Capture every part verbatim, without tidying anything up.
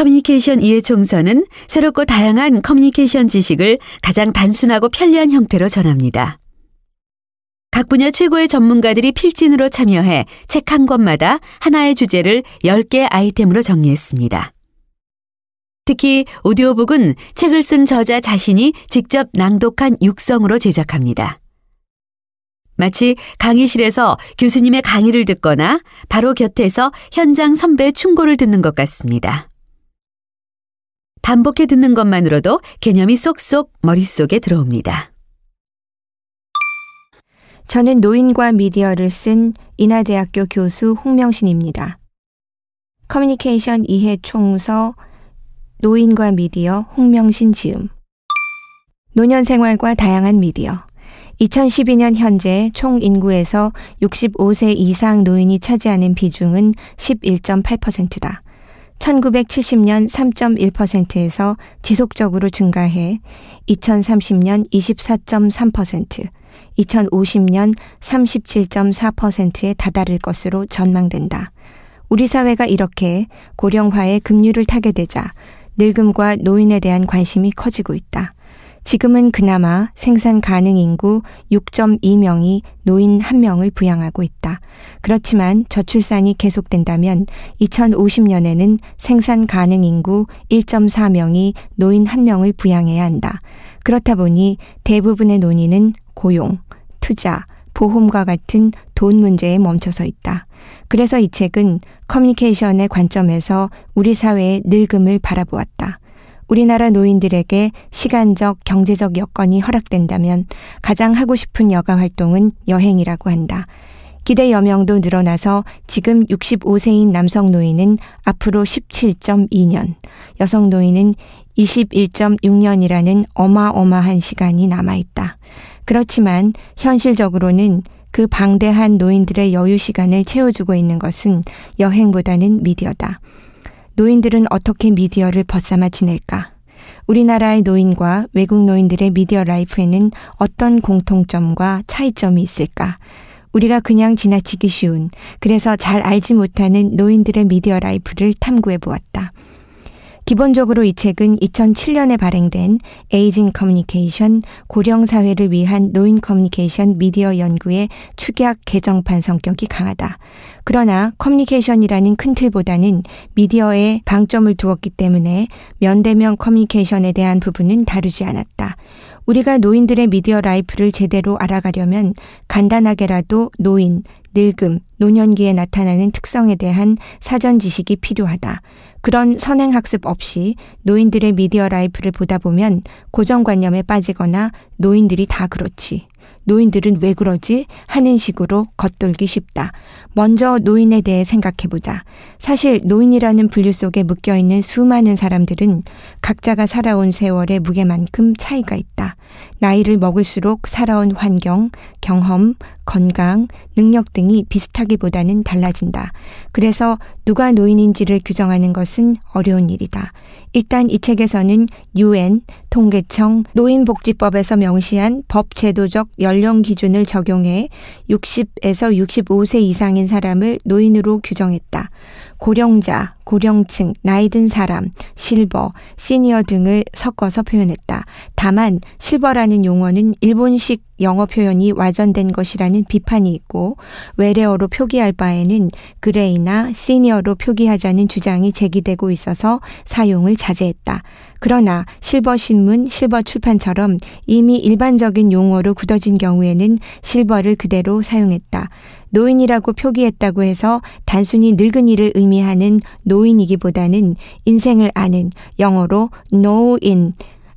커뮤니케이션 이해총선은 새롭고 다양한 커뮤니케이션 지식을 가장 단순하고 편리한 형태로 전합니다. 각 분야 최고의 전문가들이 필진으로 참여해 책 한 권마다 하나의 주제를 열 개 아이템으로 정리했습니다. 특히 오디오북은 책을 쓴 저자 자신이 직접 낭독한 육성으로 제작합니다. 마치 강의실에서 교수님의 강의를 듣거나 바로 곁에서 현장 선배의 충고를 듣는 것 같습니다. 반복해 듣는 것만으로도 개념이 쏙쏙 머릿속에 들어옵니다. 저는 노인과 미디어를 쓴 인하대학교 교수 홍명신입니다. 커뮤니케이션 이해 총서 노인과 미디어 홍명신 지음. 노년 생활과 다양한 미디어. 이천십이 년 현재 총 인구에서 육십오 세 이상 노인이 차지하는 비중은 십일 점 팔 퍼센트다. 천구백칠십 년 삼 점 일 퍼센트에서 지속적으로 증가해 이천삼십 년 이십사 점 삼 퍼센트, 이천오십 년 삼십칠 점 사 퍼센트에 다다를 것으로 전망된다. 우리 사회가 이렇게 고령화의 급류를 타게 되자 늙음과 노인에 대한 관심이 커지고 있다. 지금은 그나마 생산 가능 인구 육 점 이 명이 노인 한 명을 부양하고 있다. 그렇지만 저출산이 계속된다면 이천오십 년에는 생산 가능 인구 일 점 사 명이 노인 한 명을 부양해야 한다. 그렇다 보니 대부분의 논의는 고용, 투자, 보험과 같은 돈 문제에 멈춰서 있다. 그래서 이 책은 커뮤니케이션의 관점에서 우리 사회의 늙음을 바라보았다. 우리나라 노인들에게 시간적, 경제적 여건이 허락된다면 가장 하고 싶은 여가 활동은 여행이라고 한다. 기대 여명도 늘어나서 지금 육십오 세인 남성 노인은 앞으로 십칠 점 이 년, 여성 노인은 이십일 점 육 년이라는 어마어마한 시간이 남아있다. 그렇지만 현실적으로는 그 방대한 노인들의 여유 시간을 채워주고 있는 것은 여행보다는 미디어다. 노인들은 어떻게 미디어를 벗삼아 지낼까? 우리나라의 노인과 외국 노인들의 미디어 라이프에는 어떤 공통점과 차이점이 있을까? 우리가 그냥 지나치기 쉬운, 그래서 잘 알지 못하는 노인들의 미디어 라이프를 탐구해 보았다. 기본적으로 이 책은 이천칠 년에 발행된 에이징 커뮤니케이션, 고령 사회를 위한 노인 커뮤니케이션 미디어 연구의 축약 개정판 성격이 강하다. 그러나 커뮤니케이션이라는 큰 틀보다는 미디어에 방점을 두었기 때문에 면대면 커뮤니케이션에 대한 부분은 다루지 않았다. 우리가 노인들의 미디어 라이프를 제대로 알아가려면 간단하게라도 노인, 늙음, 노년기에 나타나는 특성에 대한 사전 지식이 필요하다. 그런 선행학습 없이 노인들의 미디어 라이프를 보다 보면 고정관념에 빠지거나 노인들이 다 그렇지, 노인들은 왜 그러지? 하는 식으로 겉돌기 쉽다. 먼저 노인에 대해 생각해보자. 사실 노인이라는 분류 속에 묶여있는 수많은 사람들은 각자가 살아온 세월의 무게만큼 차이가 있다. 나이를 먹을수록 살아온 환경, 경험, 건강, 능력 등이 비슷하기보다는 달라진다. 그래서 누가 노인인지를 규정하는 것은 어려운 일이다. 일단 이 책에서는 유엔, 통계청, 노인복지법에서 명시한 법제도적 연령 기준을 적용해 육십에서 육십오 세 이상인 사람을 노인으로 규정했다. 고령자, 고령층, 나이 든 사람, 실버, 시니어 등을 섞어서 표현했다. 다만 실버라는 용어는 일본식 영어 표현이 와전된 것이라는 비판이 있고 외래어로 표기할 바에는 그레이나 시니어로 표기하자는 주장이 제기되고 있어서 사용을 자제했다. 그러나 실버 신문, 실버 출판처럼 이미 일반적인 용어로 굳어진 경우에는 실버를 그대로 사용했다. 노인이라고 표기했다고 해서 단순히 늙은이를 의미하는 노인이기보다는 인생을 아는 영어로 know-in의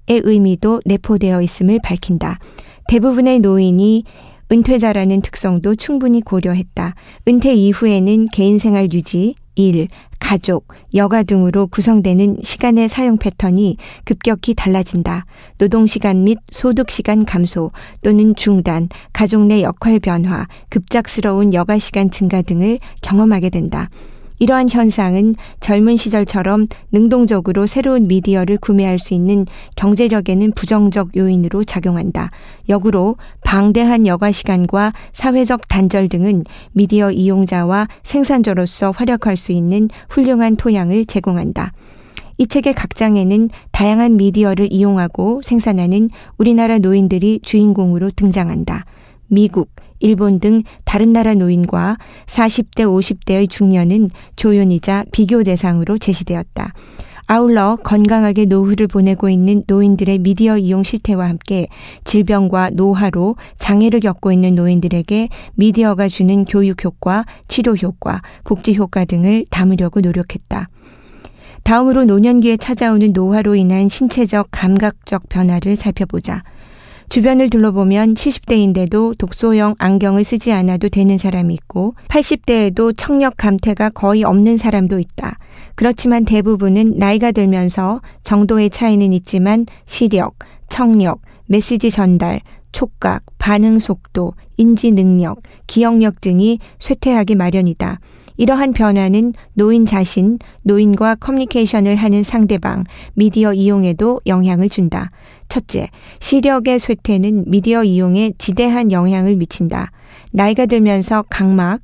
의미도 내포되어 있음을 밝힌다. 대부분의 노인이 은퇴자라는 특성도 충분히 고려했다. 은퇴 이후에는 개인생활 유지, 일, 가족, 여가 등으로 구성되는 시간의 사용 패턴이 급격히 달라진다. 노동시간 및 소득시간 감소 또는 중단, 가족 내 역할 변화, 급작스러운 여가시간 증가 등을 경험하게 된다. 이러한 현상은 젊은 시절처럼 능동적으로 새로운 미디어를 구매할 수 있는 경제력에는 부정적 요인으로 작용한다. 역으로 방대한 여가 시간과 사회적 단절 등은 미디어 이용자와 생산자로서 활약할 수 있는 훌륭한 토양을 제공한다. 이 책의 각 장에는 다양한 미디어를 이용하고 생산하는 우리나라 노인들이 주인공으로 등장한다. 미국, 일본 등 다른 나라 노인과 사십 대, 오십 대의 중년은 조연이자 비교 대상으로 제시되었다. 아울러 건강하게 노후를 보내고 있는 노인들의 미디어 이용 실태와 함께 질병과 노화로 장애를 겪고 있는 노인들에게 미디어가 주는 교육 효과, 치료 효과, 복지 효과 등을 담으려고 노력했다. 다음으로 노년기에 찾아오는 노화로 인한 신체적, 감각적 변화를 살펴보자. 주변을 둘러보면 칠십 대인데도 독소형 안경을 쓰지 않아도 되는 사람이 있고 팔십 대에도 청력 감퇴가 거의 없는 사람도 있다. 그렇지만 대부분은 나이가 들면서 정도의 차이는 있지만 시력, 청력, 메시지 전달, 촉각, 반응 속도, 인지 능력, 기억력 등이 쇠퇴하기 마련이다. 이러한 변화는 노인 자신, 노인과 커뮤니케이션을 하는 상대방, 미디어 이용에도 영향을 준다. 첫째, 시력의 쇠퇴는 미디어 이용에 지대한 영향을 미친다. 나이가 들면서 각막,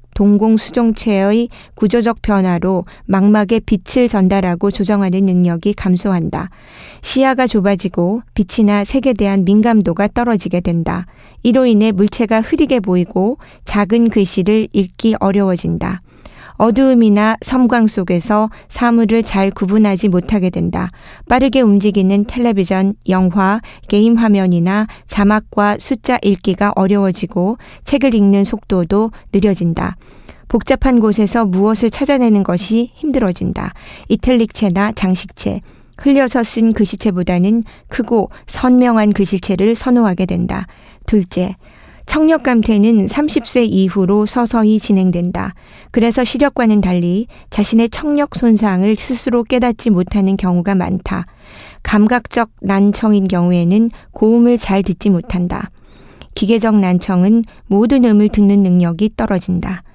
동공수종체의 구조적 변화로 망막에 빛을 전달하고 조정하는 능력이 감소한다. 시야가 좁아지고 빛이나 색에 대한 민감도가 떨어지게 된다. 이로 인해 물체가 흐리게 보이고 작은 글씨를 읽기 어려워진다. 어두움이나 섬광 속에서 사물을 잘 구분하지 못하게 된다. 빠르게 움직이는 텔레비전, 영화, 게임 화면이나 자막과 숫자 읽기가 어려워지고 책을 읽는 속도도 느려진다. 복잡한 곳에서 무엇을 찾아내는 것이 힘들어진다. 이탈릭체나 장식체, 흘려서 쓴 글씨체보다는 크고 선명한 글씨체를 선호하게 된다. 둘째, 청력 감퇴는 삼십 세 이후로 서서히 진행된다. 그래서 시력과는 달리 자신의 청력 손상을 스스로 깨닫지 못하는 경우가 많다. 감각적 난청인 경우에는 고음을 잘 듣지 못한다. 기계적 난청은 모든 음을 듣는 능력이 떨어진다.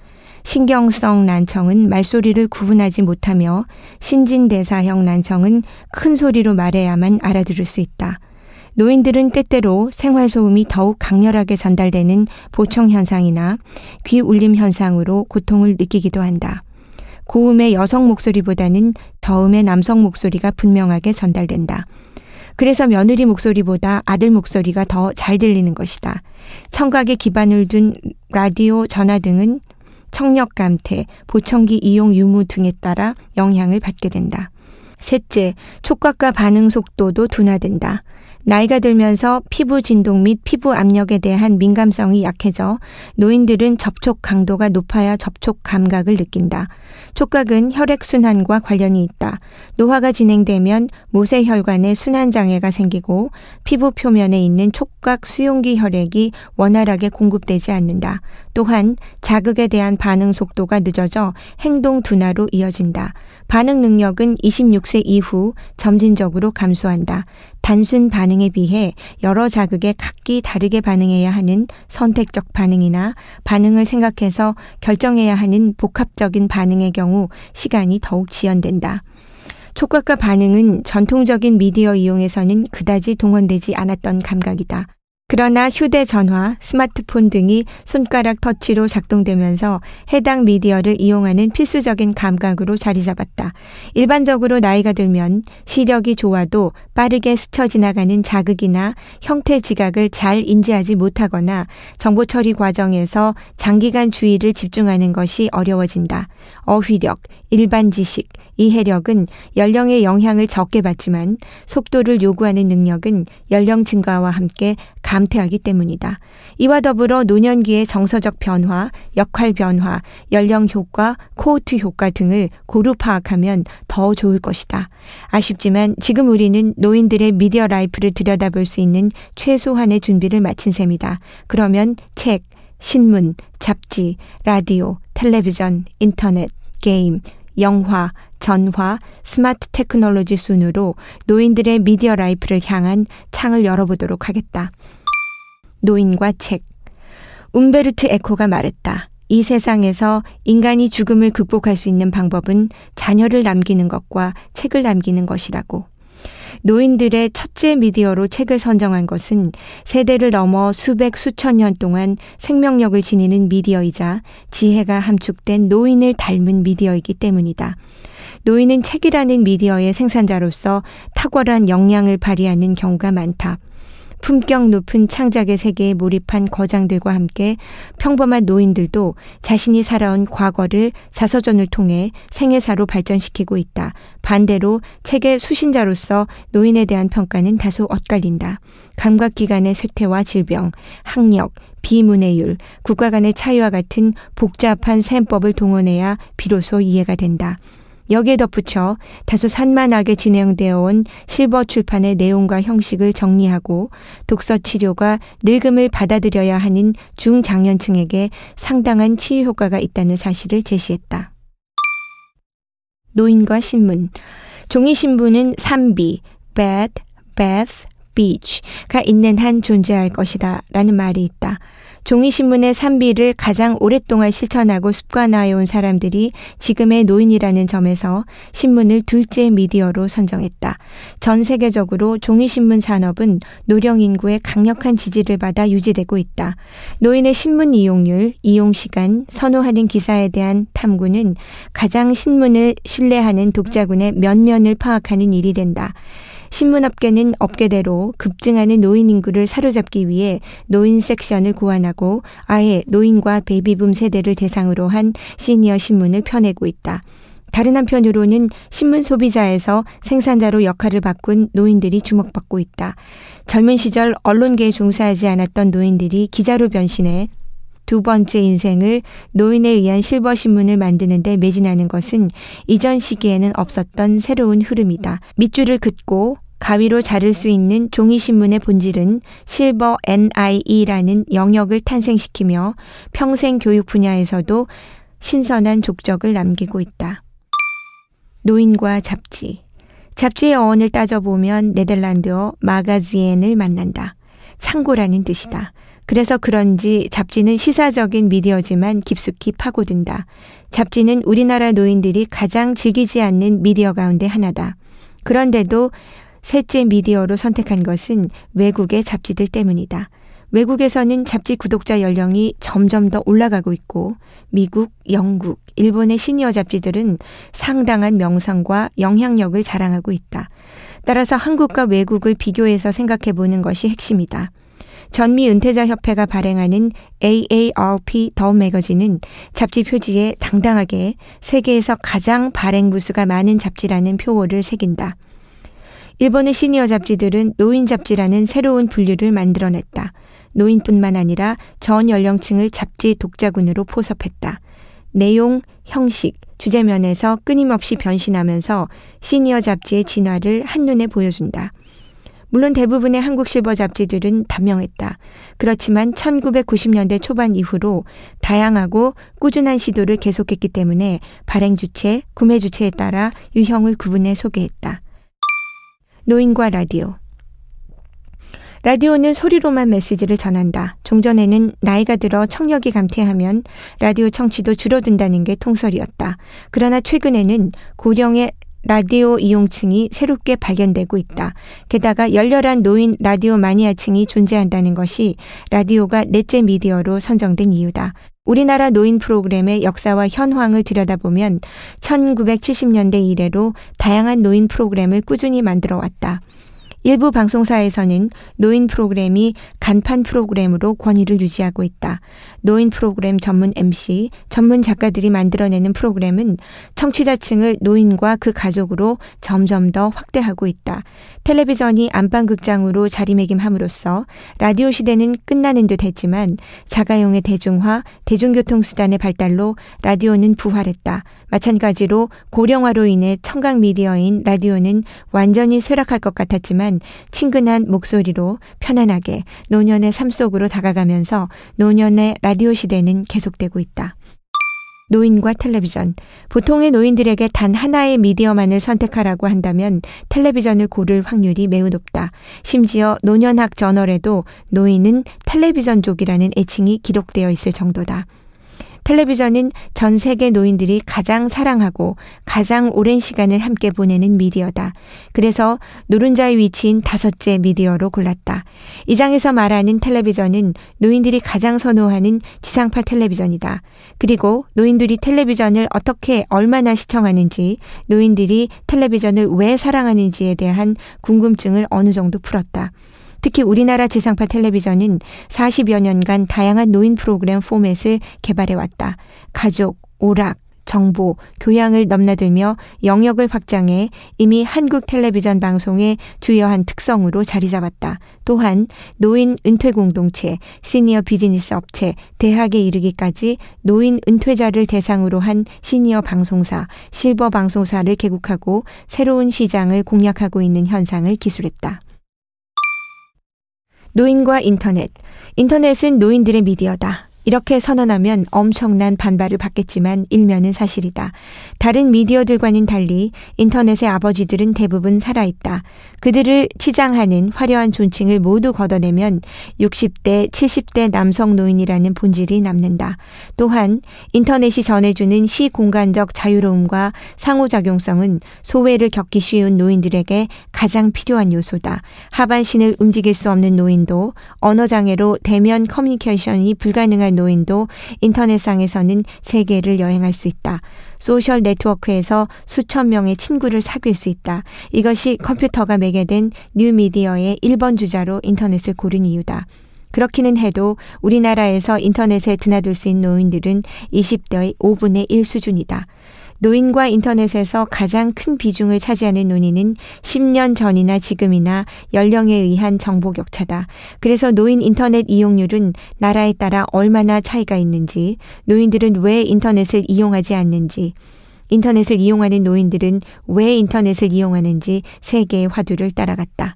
신경성 난청은 말소리를 구분하지 못하며 신진대사형 난청은 큰 소리로 말해야만 알아들을 수 있다. 노인들은 때때로 생활소음이 더욱 강렬하게 전달되는 보청 현상이나 귀 울림 현상으로 고통을 느끼기도 한다. 고음의 여성 목소리보다는 저음의 남성 목소리가 분명하게 전달된다. 그래서 며느리 목소리보다 아들 목소리가 더 잘 들리는 것이다. 청각에 기반을 둔 라디오, 전화 등은 청력 감퇴, 보청기 이용 유무 등에 따라 영향을 받게 된다. 셋째, 촉각과 반응 속도도 둔화된다. 나이가 들면서 피부 진동 및 피부 압력에 대한 민감성이 약해져 노인들은 접촉 강도가 높아야 접촉 감각을 느낀다. 촉각은 혈액순환과 관련이 있다. 노화가 진행되면 모세혈관에 순환장애가 생기고 피부 표면에 있는 촉각 수용기 혈액이 원활하게 공급되지 않는다. 또한 자극에 대한 반응 속도가 늦어져 행동 둔화로 이어진다. 반응 능력은 이십육 세 이후 점진적으로 감소한다. 단순 반응에 비해 여러 자극에 각기 다르게 반응해야 하는 선택적 반응이나 반응을 생각해서 결정해야 하는 복합적인 반응의 경우 시간이 더욱 지연된다. 촉각과 반응은 전통적인 미디어 이용에서는 그다지 동원되지 않았던 감각이다. 그러나 휴대전화, 스마트폰 등이 손가락 터치로 작동되면서 해당 미디어를 이용하는 필수적인 감각으로 자리 잡았다. 일반적으로 나이가 들면 시력이 좋아도 빠르게 스쳐 지나가는 자극이나 형태 지각을 잘 인지하지 못하거나 정보 처리 과정에서 장기간 주의를 집중하는 것이 어려워진다. 어휘력, 일반 지식, 이해력은 연령의 영향을 적게 받지만 속도를 요구하는 능력은 연령 증가와 함께 감퇴하기 때문이다. 이와 더불어 노년기의 정서적 변화, 역할 변화, 연령 효과, 코호트 효과 등을 고루 파악하면 더 좋을 것이다. 아쉽지만 지금 우리는 노인들의 미디어 라이프를 들여다볼 수 있는 최소한의 준비를 마친 셈이다. 그러면 책, 신문, 잡지, 라디오, 텔레비전, 인터넷, 게임, 영화, 전화, 스마트 테크놀로지 순으로 노인들의 미디어 라이프를 향한 창을 열어보도록 하겠다. 노인과 책. 움베르트 에코가 말했다. 이 세상에서 인간이 죽음을 극복할 수 있는 방법은 자녀를 남기는 것과 책을 남기는 것이라고. 노인들의 첫째 미디어로 책을 선정한 것은 세대를 넘어 수백 수천 년 동안 생명력을 지니는 미디어이자 지혜가 함축된 노인을 닮은 미디어이기 때문이다. 노인은 책이라는 미디어의 생산자로서 탁월한 역량을 발휘하는 경우가 많다. 품격 높은 창작의 세계에 몰입한 거장들과 함께 평범한 노인들도 자신이 살아온 과거를 자서전을 통해 생애사로 발전시키고 있다. 반대로 책의 수신자로서 노인에 대한 평가는 다소 엇갈린다. 감각기관의 쇠퇴와 질병, 학력, 비문해율, 국가 간의 차이와 같은 복잡한 셈법을 동원해야 비로소 이해가 된다. 여기에 덧붙여 다소 산만하게 진행되어 온 실버 출판의 내용과 형식을 정리하고 독서 치료가 늙음을 받아들여야 하는 중장년층에게 상당한 치유 효과가 있다는 사실을 제시했다. 노인과 신문. 종이신문은 삼비, bed, bath, beach가 있는 한 존재할 것이다 라는 말이 있다. 종이신문의 삼비를 가장 오랫동안 실천하고 습관화해온 사람들이 지금의 노인이라는 점에서 신문을 둘째 미디어로 선정했다. 전 세계적으로 종이신문 산업은 노령 인구의 강력한 지지를 받아 유지되고 있다. 노인의 신문 이용률, 이용시간, 선호하는 기사에 대한 탐구는 가장 신문을 신뢰하는 독자군의 면면을 파악하는 일이 된다. 신문업계는 업계대로 급증하는 노인 인구를 사로잡기 위해 노인 섹션을 고안하고 아예 노인과 베이비붐 세대를 대상으로 한 시니어 신문을 펴내고 있다. 다른 한편으로는 신문 소비자에서 생산자로 역할을 바꾼 노인들이 주목받고 있다. 젊은 시절 언론계에 종사하지 않았던 노인들이 기자로 변신해 두 번째 인생을 노인에 의한 실버 신문을 만드는 데 매진하는 것은 이전 시기에는 없었던 새로운 흐름이다. 밑줄을 긋고 가위로 자를 수 있는 종이신문의 본질은 실버 엔아이이라는 영역을 탄생시키며 평생 교육 분야에서도 신선한 족적을 남기고 있다. 노인과 잡지. 잡지의 어원을 따져보면 네덜란드어 마가지엔을 만난다. 창고라는 뜻이다. 그래서 그런지 잡지는 시사적인 미디어지만 깊숙이 파고든다. 잡지는 우리나라 노인들이 가장 즐기지 않는 미디어 가운데 하나다. 그런데도 셋째 미디어로 선택한 것은 외국의 잡지들 때문이다. 외국에서는 잡지 구독자 연령이 점점 더 올라가고 있고 미국, 영국, 일본의 시니어 잡지들은 상당한 명성과 영향력을 자랑하고 있다. 따라서 한국과 외국을 비교해서 생각해 보는 것이 핵심이다. 전미 은퇴자 협회가 발행하는 에이에이알피 더 매거진은 잡지 표지에 당당하게 세계에서 가장 발행 부수가 많은 잡지라는 표어를 새긴다. 일본의 시니어 잡지들은 노인 잡지라는 새로운 분류를 만들어냈다. 노인뿐만 아니라 전 연령층을 잡지 독자군으로 포섭했다. 내용, 형식, 주제면에서 끊임없이 변신하면서 시니어 잡지의 진화를 한눈에 보여준다. 물론 대부분의 한국 실버 잡지들은 단명했다. 그렇지만 천구백구십 년대 초반 이후로 다양하고 꾸준한 시도를 계속했기 때문에 발행 주체, 구매 주체에 따라 유형을 구분해 소개했다. 노인과 라디오. 라디오는 소리로만 메시지를 전한다. 종전에는 나이가 들어 청력이 감퇴하면 라디오 청취도 줄어든다는 게 통설이었다. 그러나 최근에는 고령의 라디오 이용층이 새롭게 발견되고 있다. 게다가 열렬한 노인 라디오 마니아층이 존재한다는 것이 라디오가 넷째 미디어로 선정된 이유다. 우리나라 노인 프로그램의 역사와 현황을 들여다보면 천구백칠십 년대 이래로 다양한 노인 프로그램을 꾸준히 만들어 왔다. 일부 방송사에서는 노인 프로그램이 간판 프로그램으로 권위를 유지하고 있다. 노인 프로그램 전문 엠씨, 전문 작가들이 만들어내는 프로그램은 청취자층을 노인과 그 가족으로 점점 더 확대하고 있다. 텔레비전이 안방극장으로 자리매김함으로써 라디오 시대는 끝나는 듯 했지만 자가용의 대중화, 대중교통수단의 발달로 라디오는 부활했다. 마찬가지로 고령화로 인해 청각 미디어인 라디오는 완전히 쇠락할 것 같았지만 친근한 목소리로 편안하게 노년의 삶 속으로 다가가면서 노년의 라디오 시대는 계속되고 있다. 노인과 텔레비전. 보통의 노인들에게 단 하나의 미디어만을 선택하라고 한다면 텔레비전을 고를 확률이 매우 높다. 심지어 노년학 저널에도 노인은 텔레비전족이라는 애칭이 기록되어 있을 정도다. 텔레비전은 전 세계 노인들이 가장 사랑하고 가장 오랜 시간을 함께 보내는 미디어다. 그래서 노른자의 위치인 다섯째 미디어로 골랐다. 이 장에서 말하는 텔레비전은 노인들이 가장 선호하는 지상파 텔레비전이다. 그리고 노인들이 텔레비전을 어떻게 얼마나 시청하는지, 노인들이 텔레비전을 왜 사랑하는지에 대한 궁금증을 어느 정도 풀었다. 특히 우리나라 지상파 텔레비전은 사십여 년간 다양한 노인 프로그램 포맷을 개발해왔다. 가족, 오락, 정보, 교양을 넘나들며 영역을 확장해 이미 한국 텔레비전 방송의 주요한 특성으로 자리 잡았다. 또한 노인 은퇴 공동체, 시니어 비즈니스 업체, 대학에 이르기까지 노인 은퇴자를 대상으로 한 시니어 방송사, 실버 방송사를 개국하고 새로운 시장을 공략하고 있는 현상을 기술했다. 노인과 인터넷. 인터넷은 노인들의 미디어다. 이렇게 선언하면 엄청난 반발을 받겠지만 일면은 사실이다. 다른 미디어들과는 달리 인터넷의 아버지들은 대부분 살아있다. 그들을 치장하는 화려한 존칭을 모두 걷어내면 육십 대, 칠십 대 남성 노인이라는 본질이 남는다. 또한 인터넷이 전해주는 시공간적 자유로움과 상호작용성은 소외를 겪기 쉬운 노인들에게 가장 필요한 요소다. 하반신을 움직일 수 없는 노인도, 언어장애로 대면 커뮤니케이션이 불가능한 노인도 인터넷상에서는 세계를 여행할 수 있다. 소셜 네트워크에서 수천 명의 친구를 사귈 수 있다. 이것이 컴퓨터가 매개된 뉴미디어의 일 번 주자로 인터넷을 고른 이유다. 그렇기는 해도 우리나라에서 인터넷에 드나들 수 있는 노인들은 이십 대의 오분의 일 수준이다. 노인과 인터넷에서 가장 큰 비중을 차지하는 논의는 십 년 전이나 지금이나 연령에 의한 정보 격차다. 그래서 노인 인터넷 이용률은 나라에 따라 얼마나 차이가 있는지, 노인들은 왜 인터넷을 이용하지 않는지, 인터넷을 이용하는 노인들은 왜 인터넷을 이용하는지 세계의 화두를 따라갔다.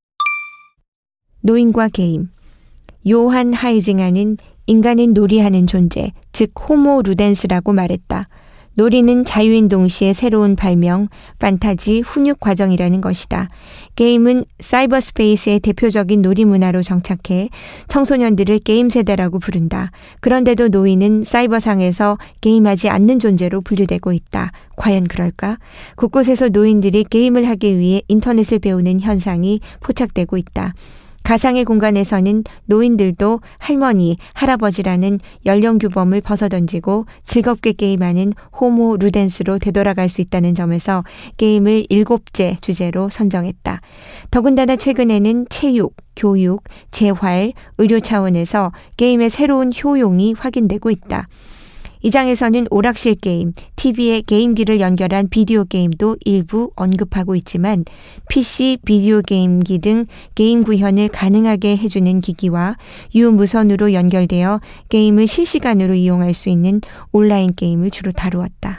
노인과 게임. 요한 하이징하는 인간은 놀이하는 존재, 즉 호모 루덴스라고 말했다. 놀이는 자유인 동시에 새로운 발명, 판타지, 훈육 과정이라는 것이다. 게임은 사이버 스페이스의 대표적인 놀이 문화로 정착해 청소년들을 게임 세대라고 부른다. 그런데도 노인은 사이버상에서 게임하지 않는 존재로 분류되고 있다. 과연 그럴까? 곳곳에서 노인들이 게임을 하기 위해 인터넷을 배우는 현상이 포착되고 있다. 가상의 공간에서는 노인들도 할머니, 할아버지라는 연령 규범을 벗어던지고 즐겁게 게임하는 호모 루덴스로 되돌아갈 수 있다는 점에서 게임을 일곱째 주제로 선정했다. 더군다나 최근에는 체육, 교육, 재활, 의료 차원에서 게임의 새로운 효용이 확인되고 있다. 이 장에서는 오락실 게임, 티비에 게임기를 연결한 비디오 게임도 일부 언급하고 있지만 피씨 비디오 게임기 등 게임 구현을 가능하게 해주는 기기와 유무선으로 연결되어 게임을 실시간으로 이용할 수 있는 온라인 게임을 주로 다루었다.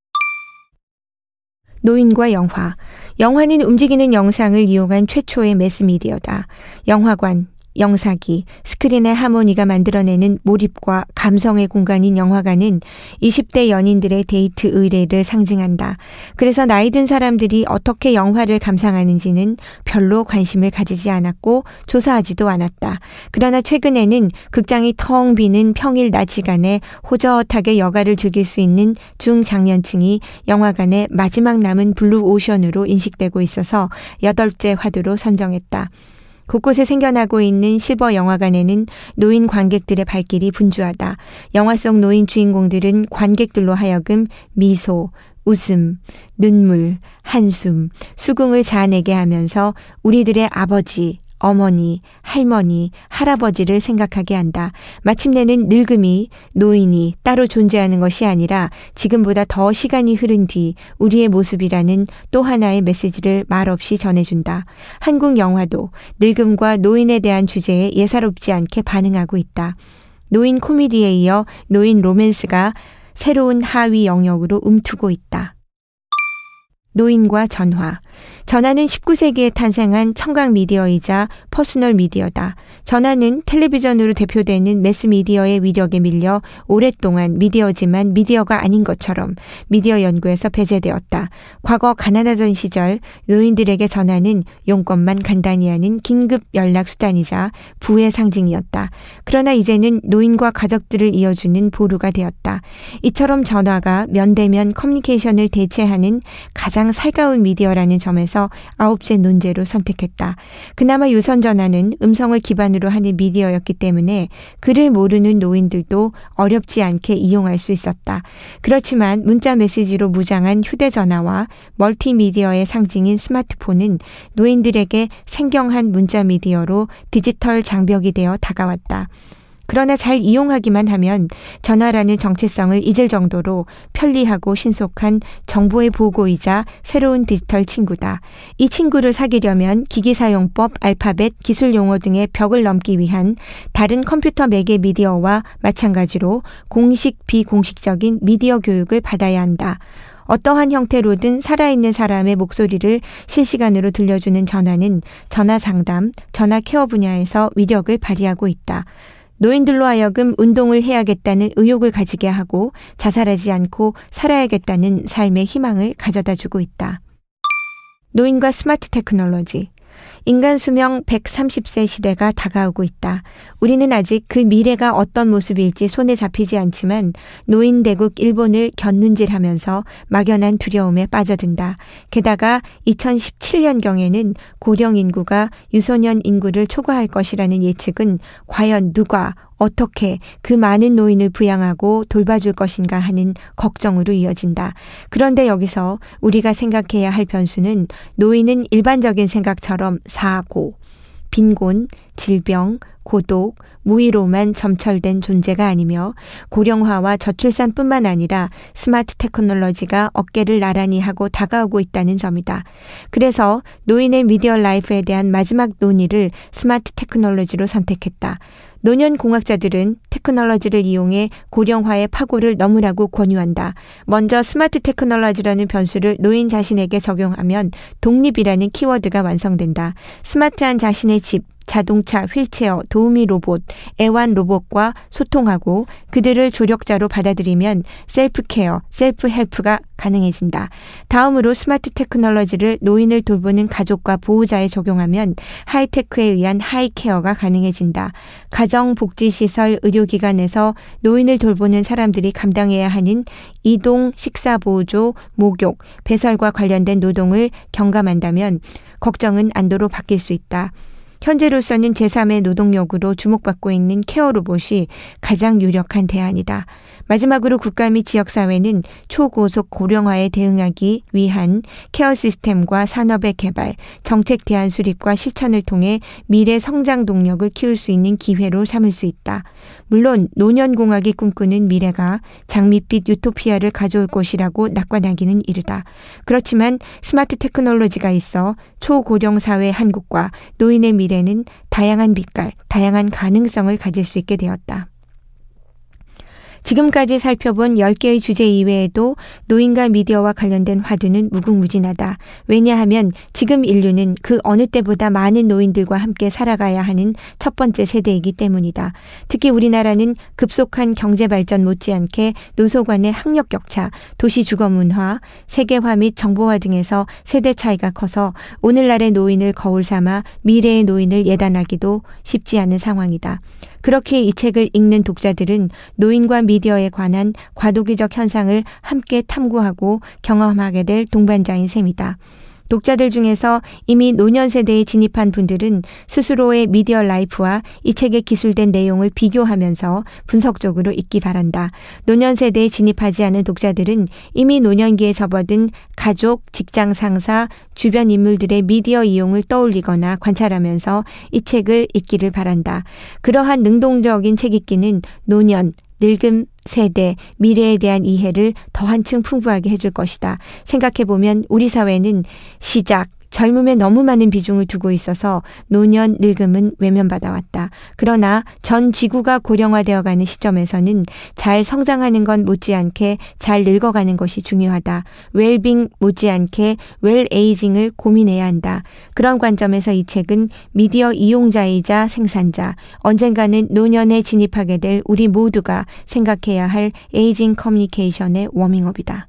노인과 영화. 영화는 움직이는 영상을 이용한 최초의 매스미디어다. 영화관, 영사기, 스크린의 하모니가 만들어내는 몰입과 감성의 공간인 영화관은 이십 대 연인들의 데이트 의례를 상징한다. 그래서 나이 든 사람들이 어떻게 영화를 감상하는지는 별로 관심을 가지지 않았고 조사하지도 않았다. 그러나 최근에는 극장이 텅 비는 평일 낮 시간에 호젓하게 여가를 즐길 수 있는 중장년층이 영화관의 마지막 남은 블루 오션으로 인식되고 있어서 여덟째 화두로 선정했다. 곳곳에 생겨나고 있는 실버 영화관에는 노인 관객들의 발길이 분주하다. 영화 속 노인 주인공들은 관객들로 하여금 미소, 웃음, 눈물, 한숨, 수긍을 자아내게 하면서 우리들의 아버지, 어머니, 할머니, 할아버지를 생각하게 한다. 마침내는 늙음이, 노인이 따로 존재하는 것이 아니라 지금보다 더 시간이 흐른 뒤 우리의 모습이라는 또 하나의 메시지를 말없이 전해준다. 한국 영화도 늙음과 노인에 대한 주제에 예사롭지 않게 반응하고 있다. 노인 코미디에 이어 노인 로맨스가 새로운 하위 영역으로 움트고 있다. 노인과 전화. 전화는 십구 세기에 탄생한 청각 미디어이자 퍼스널 미디어다. 전화는 텔레비전으로 대표되는 매스미디어의 위력에 밀려 오랫동안 미디어지만 미디어가 아닌 것처럼 미디어 연구에서 배제되었다. 과거 가난하던 시절 노인들에게 전화는 용건만 간단히 하는 긴급 연락 수단이자 부의 상징이었다. 그러나 이제는 노인과 가족들을 이어주는 보루가 되었다. 이처럼 전화가 면대면 커뮤니케이션을 대체하는 가장 살가운 미디어라는 점에서 아홉째 논제로 선택했다. 그나마 유선전화는 음성을 기반으로 하는 미디어였기 때문에 글을 모르는 노인들도 어렵지 않게 이용할 수 있었다. 그렇지만 문자 메시지로 무장한 휴대전화와 멀티미디어의 상징인 스마트폰은 노인들에게 생경한 문자 미디어로 디지털 장벽이 되어 다가왔다. 그러나 잘 이용하기만 하면 전화라는 정체성을 잊을 정도로 편리하고 신속한 정보의 보고이자 새로운 디지털 친구다. 이 친구를 사귀려면 기기사용법, 알파벳, 기술 용어 등의 벽을 넘기 위한 다른 컴퓨터 매개 미디어와 마찬가지로 공식, 비공식적인 미디어 교육을 받아야 한다. 어떠한 형태로든 살아있는 사람의 목소리를 실시간으로 들려주는 전화는 전화 상담, 전화 케어 분야에서 위력을 발휘하고 있다. 노인들로 하여금 운동을 해야겠다는 의욕을 가지게 하고 자살하지 않고 살아야겠다는 삶의 희망을 가져다 주고 있다. 노인과 스마트 테크놀로지. 인간 수명 백삼십 세 시대가 다가오고 있다. 우리는 아직 그 미래가 어떤 모습일지 손에 잡히지 않지만 노인 대국 일본을 곁눈질하면서 막연한 두려움에 빠져든다. 게다가 이천십칠 년경에는 고령 인구가 유소년 인구를 초과할 것이라는 예측은 과연 누가 어떻게 그 많은 노인을 부양하고 돌봐줄 것인가 하는 걱정으로 이어진다. 그런데 여기서 우리가 생각해야 할 변수는 노인은 일반적인 생각처럼 사고, 빈곤, 질병, 고독, 무의로만 점철된 존재가 아니며 고령화와 저출산뿐만 아니라 스마트 테크놀로지가 어깨를 나란히 하고 다가오고 있다는 점이다. 그래서 노인의 미디어 라이프에 대한 마지막 논의를 스마트 테크놀로지로 선택했다. 노년 공학자들은 테크놀로지를 이용해 고령화의 파고를 넘으라고 권유한다. 먼저 스마트 테크놀로지라는 변수를 노인 자신에게 적용하면 독립이라는 키워드가 완성된다. 스마트한 자신의 집, 자동차, 휠체어, 도우미 로봇, 애완 로봇과 소통하고 그들을 조력자로 받아들이면 셀프 케어, 셀프 헬프가 가능해진다. 다음으로 스마트 테크놀로지를 노인을 돌보는 가족과 보호자에 적용하면 하이테크에 의한 하이케어가 가능해진다. 가정복지시설, 의료기관에서 노인을 돌보는 사람들이 감당해야 하는 이동, 식사보조, 목욕, 배설과 관련된 노동을 경감한다면 걱정은 안도로 바뀔 수 있다. 현재로서는 제삼의 노동력으로 주목받고 있는 케어 로봇이 가장 유력한 대안이다. 마지막으로 국가 및 지역사회는 초고속 고령화에 대응하기 위한 케어 시스템과 산업의 개발, 정책 대안 수립과 실천을 통해 미래 성장 동력을 키울 수 있는 기회로 삼을 수 있다. 물론 노년공학이 꿈꾸는 미래가 장밋빛 유토피아를 가져올 것이라고 낙관하기는 이르다. 그렇지만 스마트 테크놀로지가 있어 초고령 사회 한국과 노인의 미래는 다양한 빛깔, 다양한 가능성을 가질 수 있게 되었다. 지금까지 살펴본 열 개의 주제 이외에도 노인과 미디어와 관련된 화두는 무궁무진하다. 왜냐하면 지금 인류는 그 어느 때보다 많은 노인들과 함께 살아가야 하는 첫 번째 세대이기 때문이다. 특히 우리나라는 급속한 경제발전 못지않게 노소 간의 학력 격차, 도시 주거 문화, 세계화 및 정보화 등에서 세대 차이가 커서 오늘날의 노인을 거울 삼아 미래의 노인을 예단하기도 쉽지 않은 상황이다. 그렇게 이 책을 읽는 독자들은 노인과 미디어에 관한 과도기적 현상을 함께 탐구하고 경험하게 될 동반자인 셈이다. 독자들 중에서 이미 노년 세대에 진입한 분들은 스스로의 미디어 라이프와 이 책에 기술된 내용을 비교하면서 분석적으로 읽기 바란다. 노년 세대에 진입하지 않은 독자들은 이미 노년기에 접어든 가족, 직장 상사, 주변 인물들의 미디어 이용을 떠올리거나 관찰하면서 이 책을 읽기를 바란다. 그러한 능동적인 책 읽기는 노년, 늙음, 세대, 미래에 대한 이해를 더 한층 풍부하게 해줄 것이다. 생각해보면 우리 사회는 시작, 젊음에 너무 많은 비중을 두고 있어서 노년, 늙음은 외면받아왔다. 그러나 전 지구가 고령화되어가는 시점에서는 잘 성장하는 건 못지않게 잘 늙어가는 것이 중요하다. 웰빙 못지않게 웰에이징을 고민해야 한다. 그런 관점에서 이 책은 미디어 이용자이자 생산자, 언젠가는 노년에 진입하게 될 우리 모두가 생각해야 할 에이징 커뮤니케이션의 워밍업이다.